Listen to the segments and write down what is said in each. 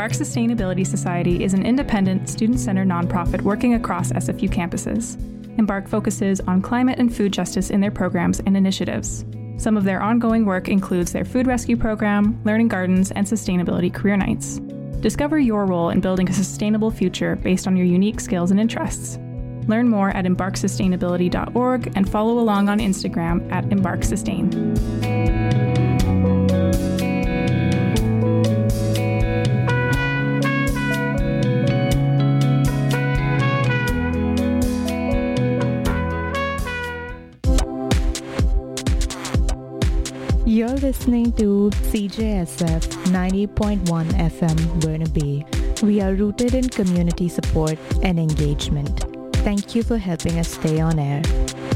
Embark Sustainability Society is an independent, student-centered nonprofit working across SFU campuses. Embark focuses on climate and food justice in their programs and initiatives. Some of their ongoing work includes their food rescue program, learning gardens, and sustainability career nights. Discover your role in building a sustainable future based on your unique skills and interests. Learn more at embarksustainability.org and follow along on Instagram at embarksustain. You're listening to CJSF 90.1 FM Burnaby. We are rooted in community support and engagement. Thank you for helping us stay on air.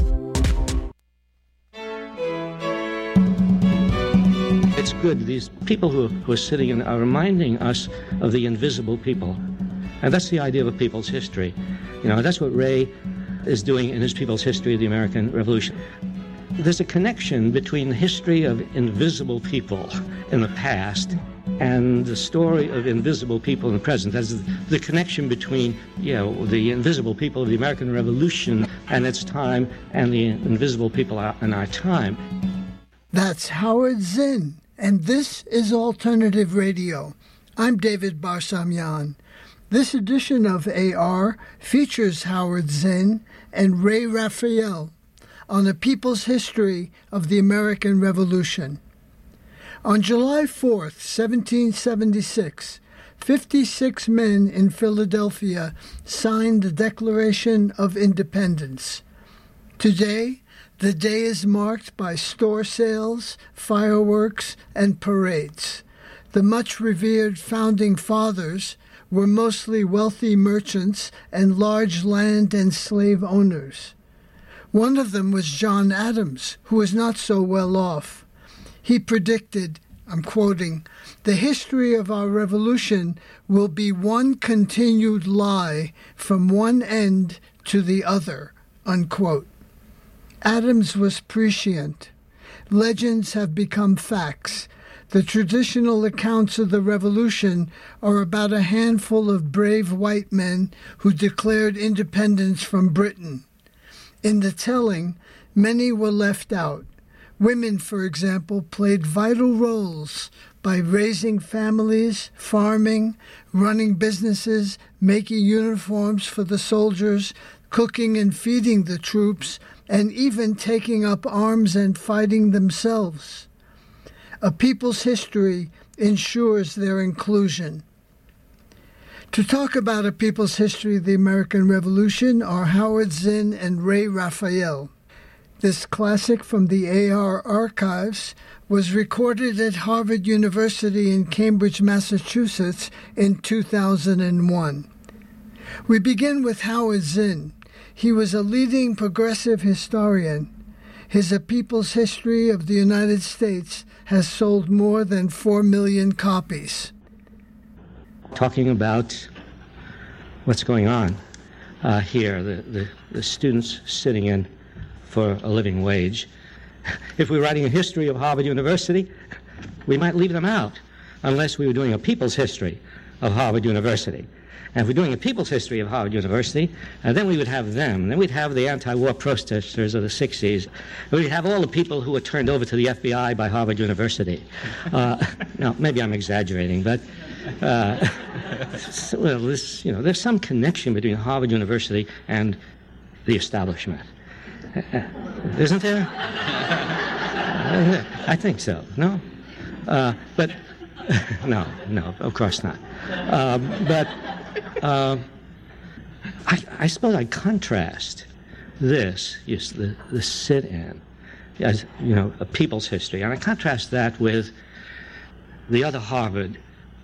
It's good. These people who are sitting in are reminding us of the invisible people. And that's the idea of a people's history. You know, that's what Ray is doing in his People's History of the American Revolution. There's a connection between the history of invisible people in the past and the story of invisible people in the present. That's the connection between, the invisible people of the American Revolution and its time and the invisible people in our time. That's Howard Zinn, and this is Alternative Radio. I'm David Barsamian. This edition of AR features Howard Zinn and Ray Raphael on the people's history of the American Revolution. On July 4th, 1776, 56 men in Philadelphia signed the Declaration of Independence. Today, the day is marked by store sales, fireworks, and parades. The much-revered Founding Fathers were mostly wealthy merchants and large land and slave owners. One of them was John Adams, who was not so well off. He predicted, I'm quoting, "The history of our revolution will be one continued lie from one end to the other," unquote. Adams was prescient. Legends have become facts. The traditional accounts of the revolution are about a handful of brave white men who declared independence from Britain. In the telling, many were left out. Women, for example, played vital roles by raising families, farming, running businesses, making uniforms for the soldiers, cooking and feeding the troops, and even taking up arms and fighting themselves. A people's history ensures their inclusion. To talk about a people's history of the American Revolution are Howard Zinn and Ray Raphael. This classic from the AR archives was recorded at Harvard University in Cambridge, Massachusetts in 2001. We begin with Howard Zinn. He was a leading progressive historian. His A People's History of the United States has sold more than 4 million copies. Talking about what's going on here, the students sitting in for a living wage. If we were writing a history of Harvard University, we might leave them out unless we were doing a people's history of Harvard University. And if we're doing a people's history of Harvard University, then we would have them. Then we'd have the anti-war protesters of the 60s. We'd have all the people who were turned over to the FBI by Harvard University. Now, maybe I'm exaggerating, but there's some connection between Harvard University and the establishment. Isn't there? I think so. No? But no, of course not. I suppose I contrast this, the sit-in, as a people's history, and I contrast that with the other Harvard,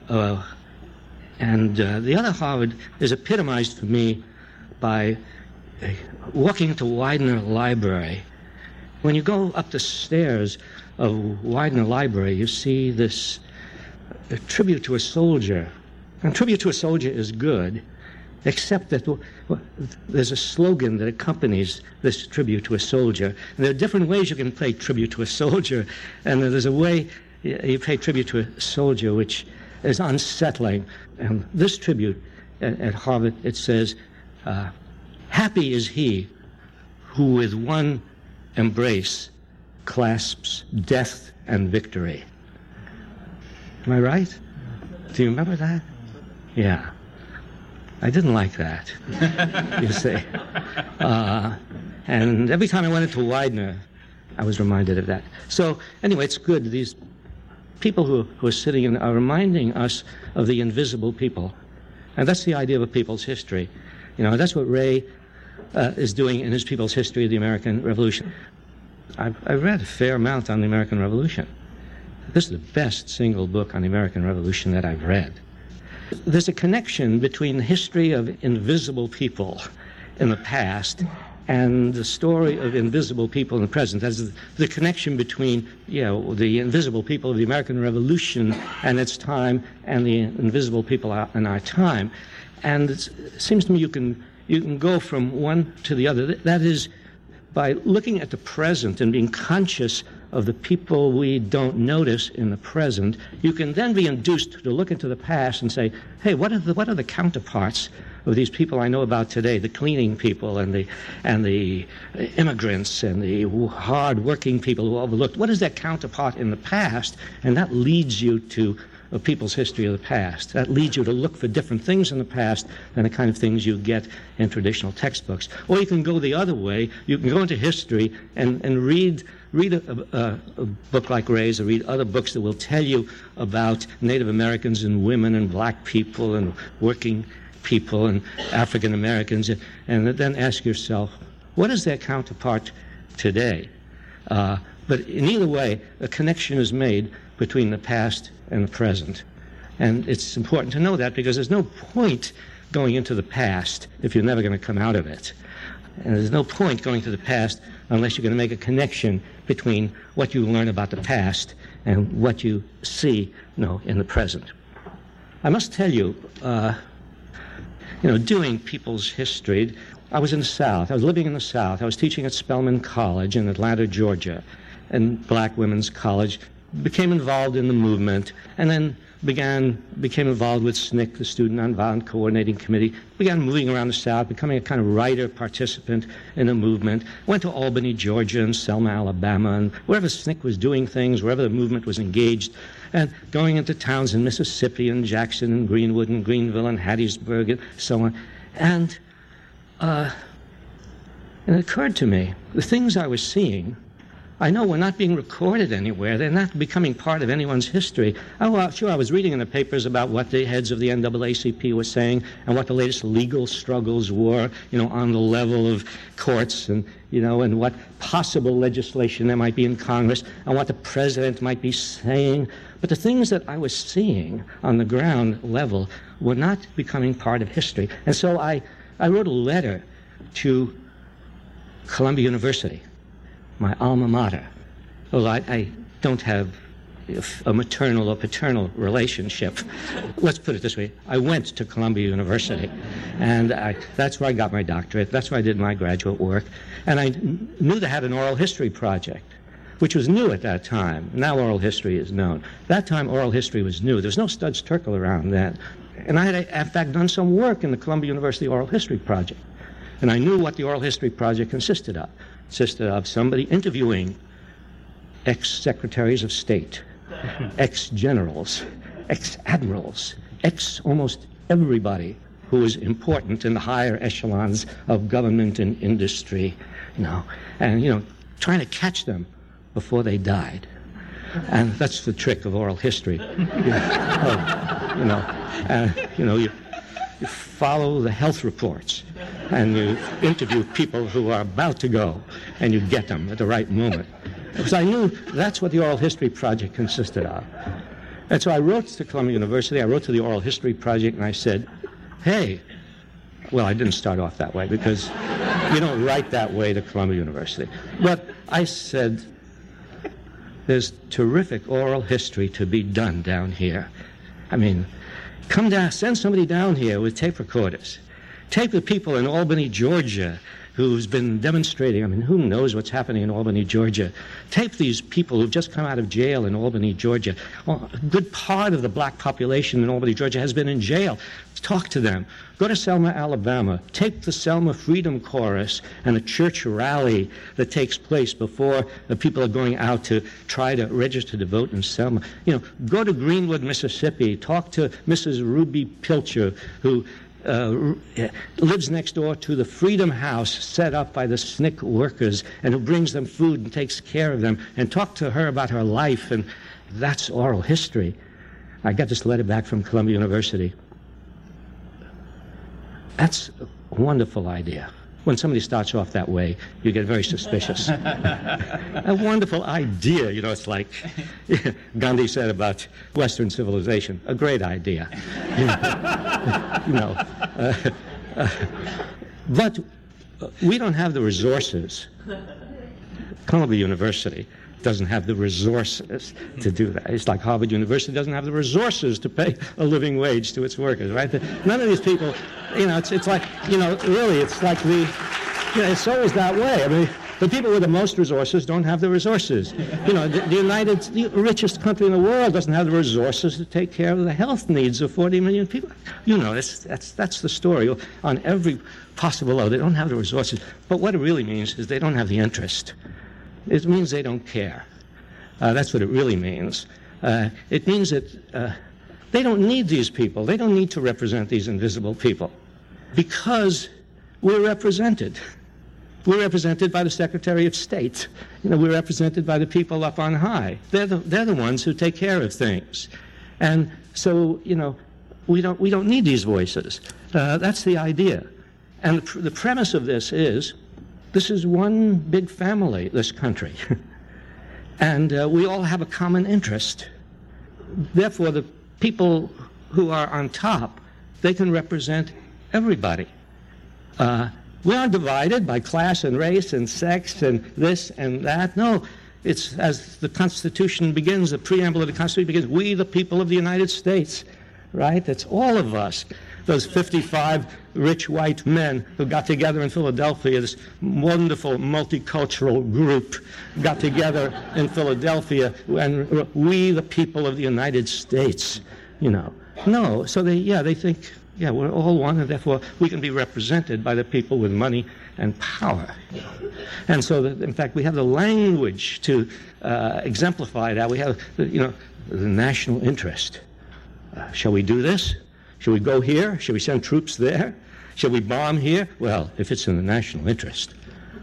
and the other Harvard is epitomized for me by walking into Widener Library. When you go up the stairs of Widener Library, you see this tribute to a soldier. And tribute to a soldier is good, except that there's a slogan that accompanies this tribute to a soldier. And there are different ways you can pay tribute to a soldier, and there's a way you pay tribute to a soldier which is unsettling. And this tribute at Harvard, it says, happy is he who with one embrace clasps death and victory. Am I right? Do you remember that? Yeah. I didn't like that, you see. And every time I went into Widener, I was reminded of that. So anyway, it's good. These people who are sitting in are reminding us of the invisible people. And that's the idea of a people's history. You know, that's what Ray is doing in his People's History of the American Revolution. I've read a fair amount on the American Revolution. This is the best single book on the American Revolution that I've read. There's a connection between the history of invisible people in the past and the story of invisible people in the present. That's the connection between, the invisible people of the American Revolution and its time and the invisible people in our time. And it seems to me you can go from one to the other. That is, by looking at the present and being conscious of the people we don't notice in the present, you can then be induced to look into the past and say, hey, what are the counterparts of these people I know about today, the cleaning people and the immigrants and the hard-working people who are overlooked? What is their counterpart in the past? And that leads you to a people's history of the past. That leads you to look for different things in the past than the kind of things you get in traditional textbooks. Or you can go the other way. You can go into history and read a book like Ray's, or read other books that will tell you about Native Americans and women and black people and working people and African Americans, and then ask yourself, what is their counterpart today? But in either way, a connection is made between the past and the present. And it's important to know that, because there's no point going into the past if you're never going to come out of it. And there's no point going to the past unless you're going to make a connection between what you learn about the past and what you see, in the present. I must tell you, doing people's history, I was in the South. I was living in the South. I was teaching at Spelman College in Atlanta, Georgia, and Black Women's College. Became involved in the movement, and then became involved with SNCC, the Student Nonviolent Coordinating Committee, began moving around the South, becoming a kind of writer participant in the movement, went to Albany, Georgia, and Selma, Alabama, and wherever SNCC was doing things, wherever the movement was engaged, and going into towns in Mississippi and Jackson and Greenwood and Greenville and Hattiesburg and so on. And it occurred to me, the things I was seeing, I know were not being recorded anywhere. They're not becoming part of anyone's history. Oh, sure, I was reading in the papers about what the heads of the NAACP were saying and what the latest legal struggles were, on the level of courts and what possible legislation there might be in Congress and what the president might be saying. But the things that I was seeing on the ground level were not becoming part of history. And so I wrote a letter to Columbia University, my alma mater. Well, I don't have a maternal or paternal relationship. Let's put it this way. I went to Columbia University, and that's where I got my doctorate. That's where I did my graduate work. And I knew they had an oral history project, which was new at that time. Now oral history is known. That time oral history was new. There was no Studs Terkel around then. And I had, in fact, done some work in the Columbia University Oral History Project. And I knew what the Oral History Project consisted of. It consisted of somebody interviewing ex-secretaries of state, ex-generals, ex-admirals, almost everybody who was important in the higher echelons of government and industry, and trying to catch them before they died. And that's the trick of oral history. You follow the health reports, and you interview people who are about to go, and you get them at the right moment. Because I knew that's what the Oral History Project consisted of. And so I wrote to Columbia University, I wrote to the Oral History Project, and I said, hey, well, I didn't start off that way, because you don't write that way to Columbia University. But I said, there's terrific oral history to be done down here. I mean, come down, send somebody down here with tape recorders. Tape the people in Albany, Georgia, who's been demonstrating. I mean, who knows what's happening in Albany, Georgia? Take these people who've just come out of jail in Albany, Georgia. Well, a good part of the black population in Albany, Georgia has been in jail. Talk to them. Go to Selma, Alabama. Take the Selma Freedom Chorus and the church rally that takes place before the people are going out to try to register to vote in Selma. You know, go to Greenwood, Mississippi. Talk to Mrs. Ruby Pilcher, who lives next door to the Freedom House set up by the SNCC workers and who brings them food and takes care of them, and talk to her about her life. And that's oral history. I got this letter back from Columbia University. That's a wonderful idea. When somebody starts off that way, you get very suspicious. A wonderful idea. You know, it's like Gandhi said about Western civilization. A great idea. But we don't have the resources. Columbia University doesn't have the resources to do that. It's like Harvard University doesn't have the resources to pay a living wage to its workers, right? None of these people, you know, it's like, you know, really, it's like it's always that way. I mean, the people with the most resources don't have the resources. You know, the richest country in the world doesn't have the resources to take care of the health needs of 40 million people. You know, that's the story on every possible level. They don't have the resources. But what it really means is they don't have the interest. It means they don't care. That's what it really means. It means that they don't need these people. They don't need to represent these invisible people because we're represented. We're represented by the Secretary of State. You know, we're represented by the people up on high. They're the ones who take care of things. And so, you know, we don't need these voices. That's the idea. And the premise of this is one big family, this country. And we all have a common interest. Therefore, the people who are on top, they can represent everybody. We aren't divided by class and race and sex and this and that. No, it's as the Constitution begins, the preamble of the Constitution begins, we the people of the United States, right? It's all of us. Those 55 rich white men who got together in Philadelphia, this wonderful multicultural group got together in Philadelphia, and we the people of the United States, you know. No, so they think, yeah, we're all one, and therefore we can be represented by the people with money and power. And so, in fact, we have the language to exemplify that. We have, you know, the national interest. Shall we do this? Shall we go here? Shall we send troops there? Shall we bomb here? Well, if it's in the national interest.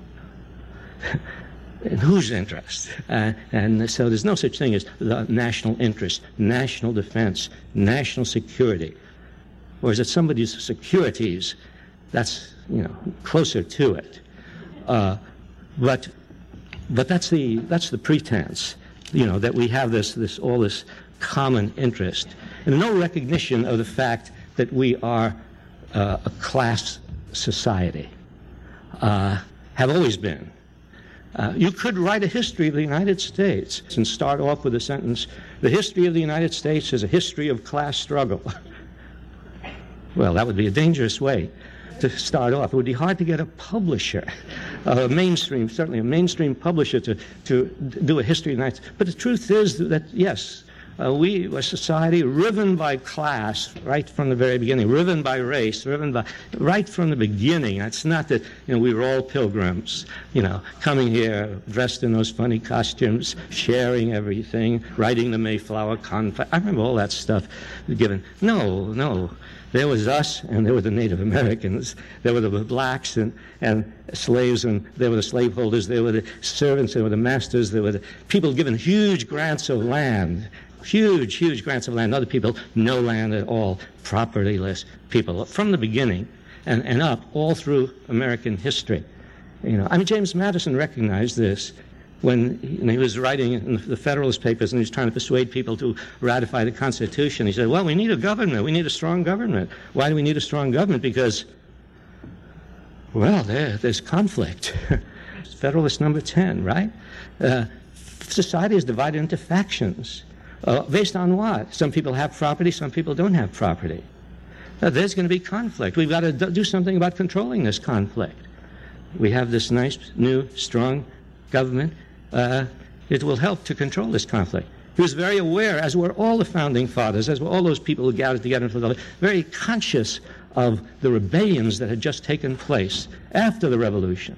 In whose interest? And so there's no such thing as the national interest, national defense, national security. Or is it somebody's securities? That's, you know, closer to it. But that's the pretense, you know, that we have all this common interest, and no recognition of the fact that we are a class society, have always been. You could write a history of the United States and start off with the sentence, the history of the United States is a history of class struggle. Well, that would be a dangerous way to start off. It would be hard to get a publisher, certainly a mainstream publisher to do a history of the United States. But the truth is that, yes, we were a society riven by class right from the very beginning, riven by race, right from the beginning. It's not that, you know, we were all pilgrims, you know, coming here dressed in those funny costumes, sharing everything, riding the Mayflower Conflict. I remember all that stuff given. No. There was us, and there were the Native Americans. There were the blacks and slaves, and there were the slaveholders. There were the servants. There were the masters. There were the people given huge grants of land, huge grants of land. Other people, no land at all, propertyless people from the beginning and up all through American history. You know, I mean, James Madison recognized this when he was writing in the Federalist Papers and he was trying to persuade people to ratify the Constitution. He said, well, we need a government. We need a strong government. Why do we need a strong government? Because, well, there's conflict. Federalist number 10, right? Society is divided into factions. Based on what? Some people have property, some people don't have property. There's going to be conflict. We've got to do something about controlling this conflict. we have this nice, new, strong government, it will help to control this conflict. He was very aware, as were all the founding fathers, as were all those people who gathered together in Philadelphia, very conscious of the rebellions that had just taken place after the Revolution.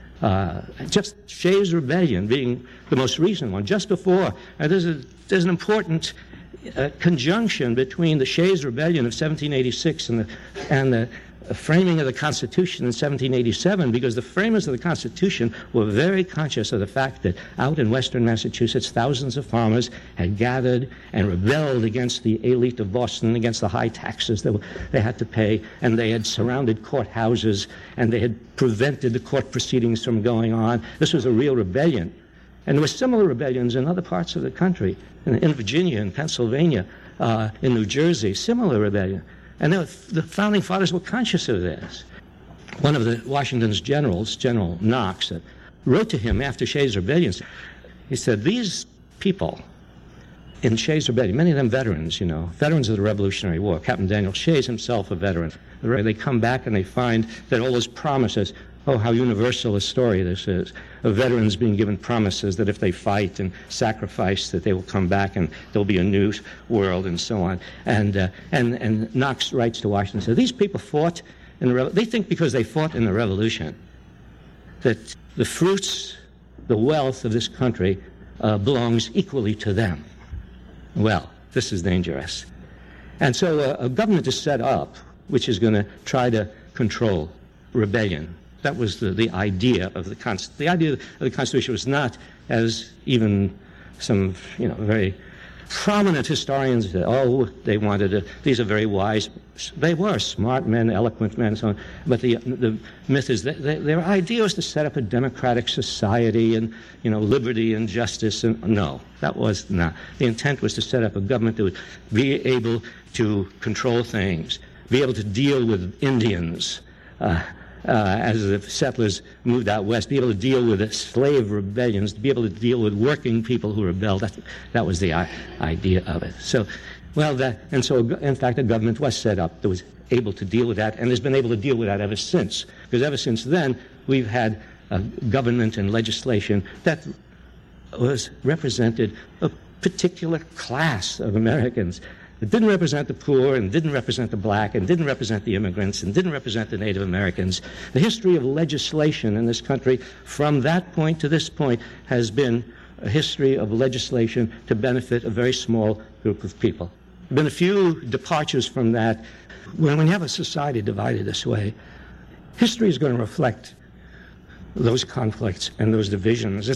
Just Shays' Rebellion being the most recent one, just before. There's an important conjunction between the Shays' Rebellion of 1786 and the framing of the Constitution in 1787, because the framers of the Constitution were very conscious of the fact that out in western Massachusetts, thousands of farmers had gathered and rebelled against the elite of Boston, against the high taxes that they had to pay, and they had surrounded courthouses, and they had prevented the court proceedings from going on. This was a real rebellion. And there were similar rebellions in other parts of the country, in Virginia, in Pennsylvania, in New Jersey, similar rebellion. And the founding fathers were conscious of this. One of the Washington's generals, General Knox, wrote to him after Shays' Rebellion. He said, these people in Shays' Rebellion, many of them veterans, veterans of the Revolutionary War. Captain Daniel Shays himself a veteran. They come back and they find that all those promises, oh, how universal a story this is, of veterans being given promises that if they fight and sacrifice, that they will come back and there'll be a new world and so on. And Knox writes to Washington, says, these people fought in the Revolution. They think because they fought in the Revolution that the fruits, the wealth of this country belongs equally to them. Well, this is dangerous. And so a government is set up which is going to try to control rebellion. That was the idea of the Constitution. The idea of the Constitution was not, as even some very prominent historians said, they wanted these are very wise. They were smart men, eloquent men, and so on. But the myth is that their idea was to set up a democratic society and liberty and justice. And no, that was not. The intent was to set up a government that would be able to control things, be able to deal with Indians. As the settlers moved out west, be able to deal with the slave rebellions, to be able to deal with working people who rebelled. That was the idea of it. So, in fact, a government was set up that was able to deal with that, and has been able to deal with that ever since. Because ever since then, we've had a government and legislation that was represented a particular class of Americans. It didn't represent the poor, and didn't represent the black, and didn't represent the immigrants, and didn't represent the Native Americans. The history of legislation in this country from that point to this point has been a history of legislation to benefit a very small group of people. There have been a few departures from that. When you have a society divided this way, history is going to reflect those conflicts and those divisions.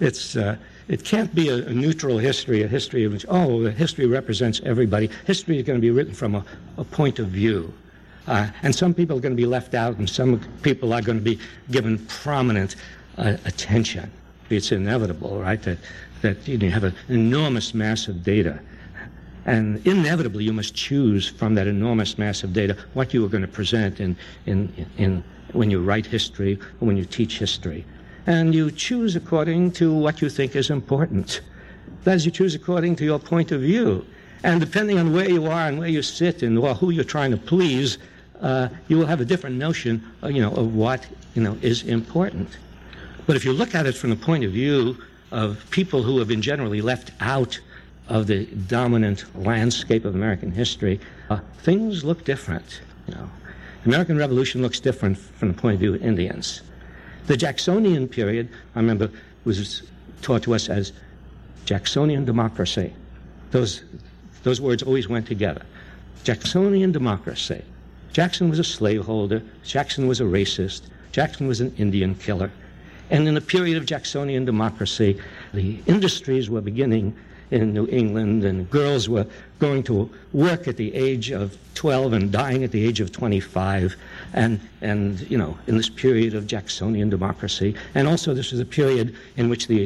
It can't be a neutral history, a history in which, the history represents everybody. History is going to be written from a point of view. And some people are going to be left out, and some people are going to be given prominent attention. It's inevitable, right, that you have an enormous mass of data. And inevitably, you must choose from that enormous mass of data what you are going to present in when you write history or when you teach history. And you choose according to what you think is important. That is, you choose according to your point of view. And depending on where you are and where you sit and who you're trying to please, you will have a different notion, of what, is important. But if you look at it from the point of view of people who have been generally left out of the dominant landscape of American history, things look different. The American Revolution looks different from the point of view of Indians. The Jacksonian period, I remember, was taught to us as Jacksonian democracy. Those words always went together. Jacksonian democracy. Jackson was a slaveholder. Jackson was a racist. Jackson was an Indian killer. And in the period of Jacksonian democracy, the industries were beginning in New England, and girls were going to work at the age of 12 and dying at the age of 25, and in this period of Jacksonian democracy. And also this was a period in which the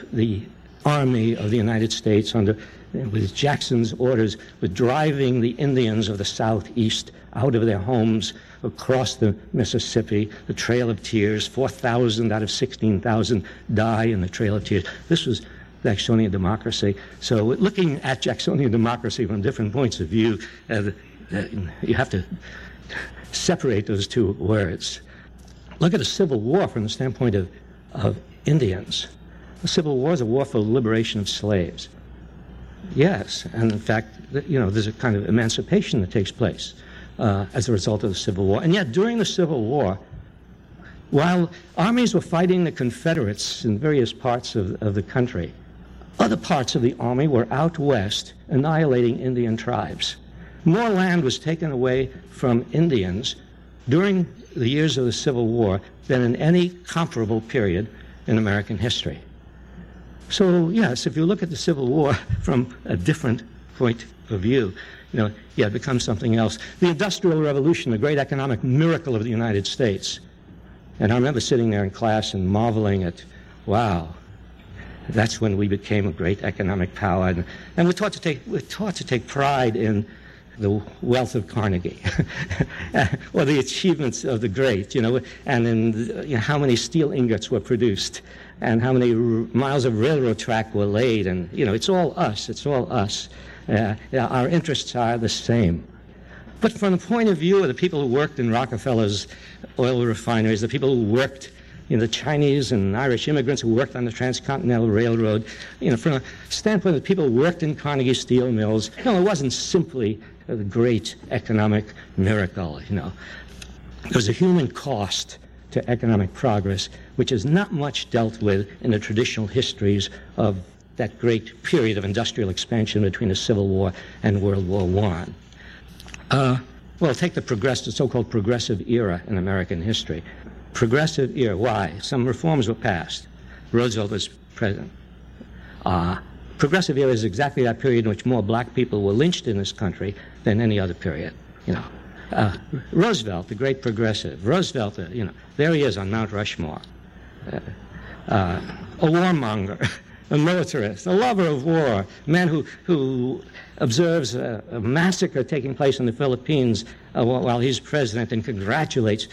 Army of the United States, with Jackson's orders, was driving the Indians of the Southeast out of their homes across the Mississippi, the Trail of Tears. 4,000 out of 16,000 die in the Trail of Tears. This was Jacksonian democracy. So looking at Jacksonian democracy from different points of view, you have to separate those two words. Look at the Civil War from the standpoint of Indians. The Civil War is a war for the liberation of slaves. Yes, and in fact, there's a kind of emancipation that takes place as a result of the Civil War. And yet, during the Civil War, while armies were fighting the Confederates in various parts of the country, other parts of the army were out west annihilating Indian tribes. More land was taken away from Indians during the years of the Civil War than in any comparable period in American history. So, yes, if you look at the Civil War from a different point of view, it becomes something else. The Industrial Revolution, the great economic miracle of the United States. And I remember sitting there in class and marveling at, wow, that's when we became a great economic power. And we're taught to take pride in the wealth of Carnegie, or the achievements of the great, and in how many steel ingots were produced, and how many miles of railroad track were laid, and it's all us. It's all us. Our interests are the same. But from the point of view of the people who worked in Rockefeller's oil refineries, the people who worked, the Chinese and Irish immigrants who worked on the Transcontinental Railroad, from a standpoint of the people who worked in Carnegie steel mills, it wasn't simply a great economic miracle, There was a human cost to economic progress, which is not much dealt with in the traditional histories of that great period of industrial expansion between the Civil War and World War I. Take the so-called progressive era in American history. Progressive era, why? Some reforms were passed. Roosevelt was president. Progressive era is exactly that period in which more black people were lynched in this country than any other period. Roosevelt, the great progressive. Roosevelt, there he is on Mount Rushmore. A warmonger, a militarist, a lover of war, a man who observes a massacre taking place in the Philippines while he's president and congratulates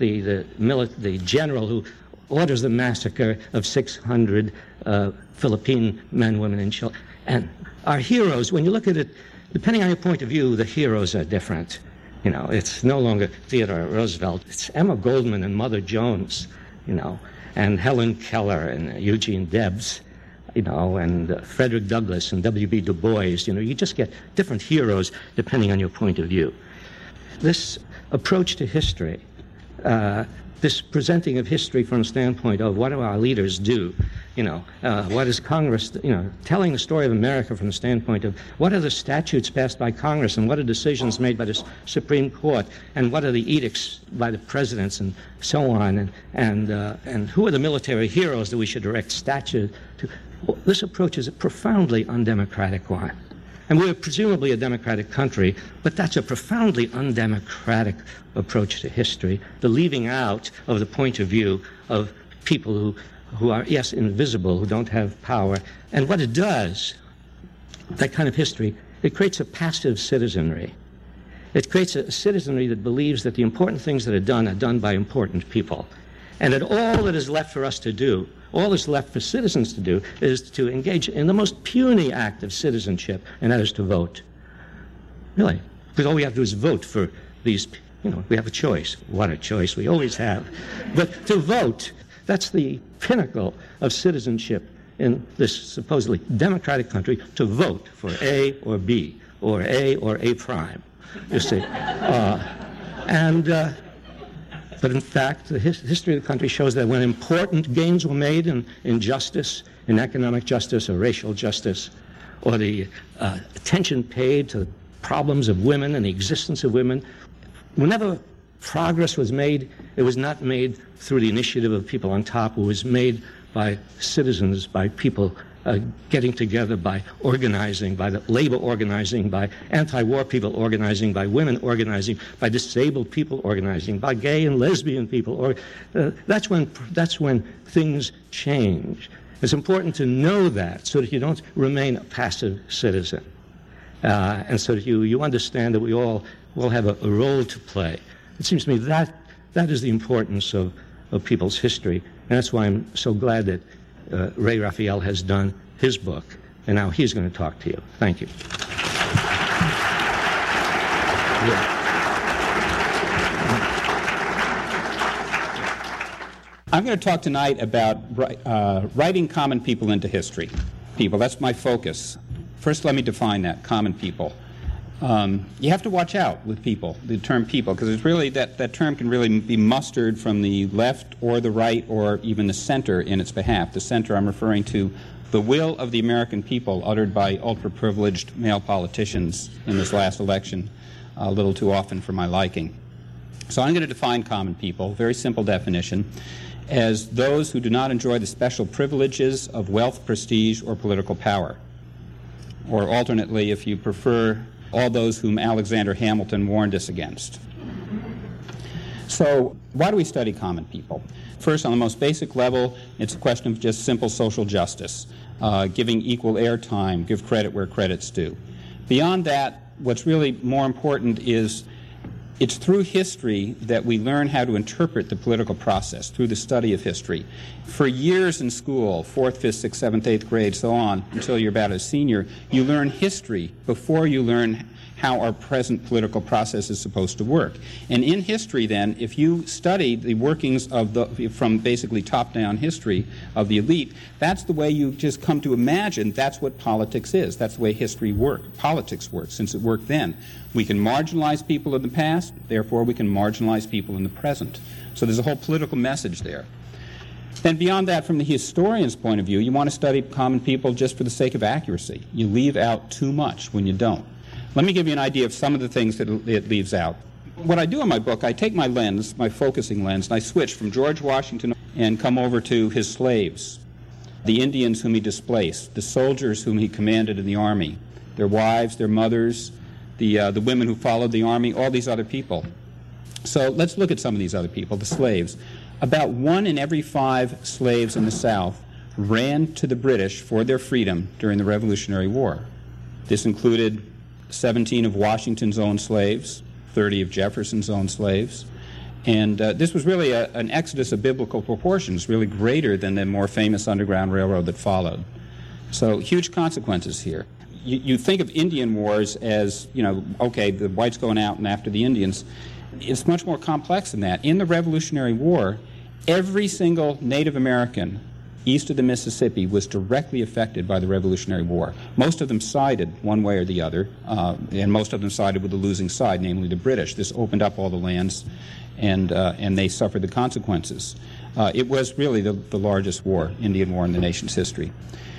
the general who orders the massacre of 600 Philippine men, women, and children. And our heroes, when you look at it, depending on your point of view, the heroes are different. It's no longer Theodore Roosevelt. It's Emma Goldman and Mother Jones, and Helen Keller and Eugene Debs, and Frederick Douglass and W.B. Du Bois. You just get different heroes depending on your point of view. This approach to history, this presenting of history from the standpoint of what do our leaders do, what is Congress, telling the story of America from the standpoint of what are the statutes passed by Congress and what are decisions made by the Supreme Court and what are the edicts by the presidents and so on, and who are the military heroes that we should direct statute to. This approach is a profoundly undemocratic one. And we're presumably a democratic country, but that's a profoundly undemocratic approach to history, the leaving out of the point of view of people who are, yes, invisible, who don't have power. And what it does, that kind of history, it creates a passive citizenry. It creates a citizenry that believes that the important things that are done by important people. And that all that is left for us to do, all that's left for citizens to do, is to engage in the most puny act of citizenship, and that is to vote. Really. Because all we have to do is vote for these, we have a choice. What a choice we always have. But to vote, that's the pinnacle of citizenship in this supposedly democratic country, to vote for A or B, or A or A prime, you see. But in fact, the history of the country shows that when important gains were made in justice, in economic justice or racial justice, or the attention paid to the problems of women and the existence of women, whenever progress was made, it was not made through the initiative of people on top. It was made by citizens, by people getting together, by organizing, by the labor organizing, by anti-war people organizing, by women organizing, by disabled people organizing, by gay and lesbian people. That's when things change. It's important to know that so that you don't remain a passive citizen, and so that you understand that we all have a role to play. It seems to me that is the importance of people's history, and that's why I'm so glad that Ray Raphael has done his book, and now he's going to talk to you. Thank you. I'm going to talk tonight about writing common people into history. People, that's my focus. First, let me define that, common people. You have to watch out with people, the term people, because it's really that term can really be mustered from the left or the right or even the center in its behalf. The center, I'm referring to the will of the American people uttered by ultra-privileged male politicians in this last election, a little too often for my liking. So I'm going to define common people, very simple definition, as those who do not enjoy the special privileges of wealth, prestige, or political power. Or alternately, if you prefer, all those whom Alexander Hamilton warned us against. So why do we study common people? First, on the most basic level, it's a question of just simple social justice, giving equal airtime, give credit where credit's due. Beyond that, what's really more important is it's through history that we learn how to interpret the political process, through the study of history. For years in school, 4th, 5th, 6th, 7th, 8th grade, so on, until you're about a senior, you learn history before you learn how our present political process is supposed to work. And in history, then, if you study the workings of from basically top-down history of the elite, that's the way you just come to imagine that's what politics is. That's the way politics works, since it worked then. We can marginalize people in the past, therefore we can marginalize people in the present. So there's a whole political message there. Then beyond that, from the historian's point of view, you want to study common people just for the sake of accuracy. You leave out too much when you don't. Let me give you an idea of some of the things that it leaves out. What I do in my book, I take my lens, my focusing lens, and I switch from George Washington and come over to his slaves, the Indians whom he displaced, the soldiers whom he commanded in the army, their wives, their mothers, the women who followed the army, all these other people. So let's look at some of these other people, the slaves. About 1 in every 5 slaves in the South ran to the British for their freedom during the Revolutionary War. This included 17 of Washington's own slaves, 30 of Jefferson's own slaves. And this was really an exodus of biblical proportions, really greater than the more famous Underground Railroad that followed. So huge consequences here. You think of Indian wars as, okay, the whites going out and after the Indians. It's much more complex than that. In the Revolutionary War, every single Native American east of the Mississippi was directly affected by the Revolutionary War. Most of them sided one way or the other, and most of them sided with the losing side, namely the British. This opened up all the lands, and they suffered the consequences. It was really the largest war, Indian War, in the nation's history.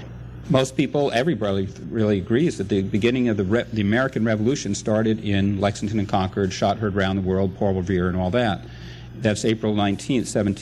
Most people, everybody really agrees that the beginning of the American Revolution started in Lexington and Concord, shot heard round the world, Paul Revere and all that. That's April 19th,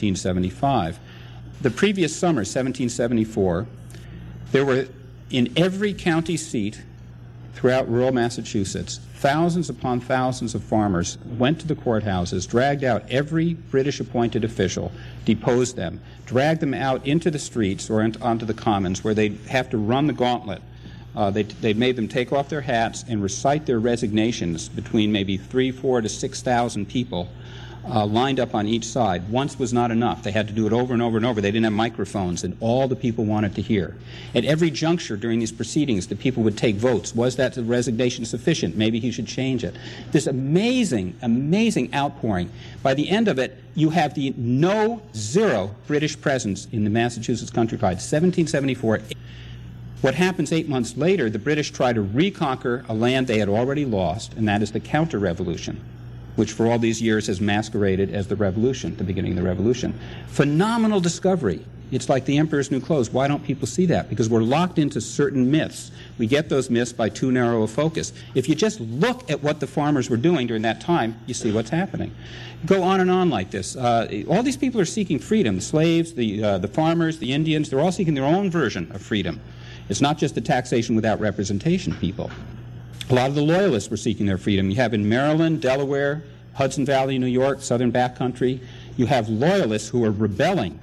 1775. The previous summer, 1774, there were in every county seat throughout rural Massachusetts, thousands upon thousands of farmers went to the courthouses, dragged out every British appointed official, deposed them, dragged them out into the streets or onto the commons where they'd have to run the gauntlet. They made them take off their hats and recite their resignations between maybe 3,000, 4,000 to 6,000 people lined up on each side. Once was not enough. They had to do it over and over and over. They didn't have microphones, and all the people wanted to hear. At every juncture during these proceedings, the people would take votes. Was that resignation sufficient? Maybe he should change it. This amazing, amazing outpouring. By the end of it, you have the zero British presence in the Massachusetts countryside. 1774. What happens 8 months later, the British try to reconquer a land they had already lost, and that is the counter-revolution, which for all these years has masqueraded as the revolution, the beginning of the revolution. Phenomenal discovery. It's like the emperor's new clothes. Why don't people see that? Because we're locked into certain myths. We get those myths by too narrow a focus. If you just look at what the farmers were doing during that time, you see what's happening. Go on and on like this. All these people are seeking freedom. The slaves, the farmers, the Indians, they're all seeking their own version of freedom. It's not just the taxation without representation people. A lot of the Loyalists were seeking their freedom. You have in Maryland, Delaware, Hudson Valley, New York, southern backcountry, you have Loyalists who are rebelling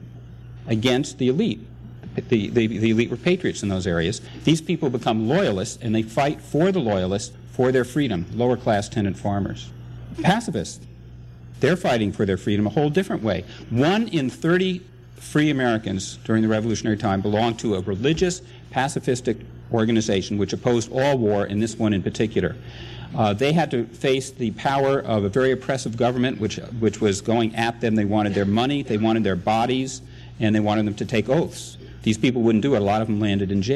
against the elite. The elite were patriots in those areas. These people become Loyalists, and they fight for the Loyalists for their freedom, lower-class tenant farmers. Pacifists, they're fighting for their freedom a whole different way. 1 in 30 free Americans during the Revolutionary time belonged to a religious, pacifistic organization which opposed all war, and this one in particular. They had to face the power of a very oppressive government which was going at them. They wanted their money, they wanted their bodies, and they wanted them to take oaths. These people wouldn't do it. A lot of them landed in jail.